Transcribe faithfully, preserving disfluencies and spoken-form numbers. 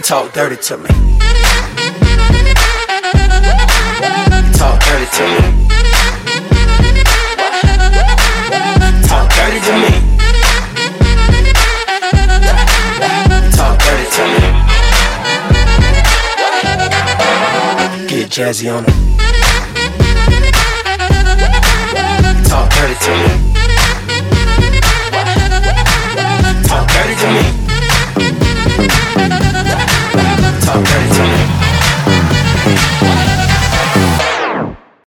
Talk dirty to me. Talk dirty to me. Talk dirty to me. Talk dirty to me. Get jazzy on it. Talk dirty to me.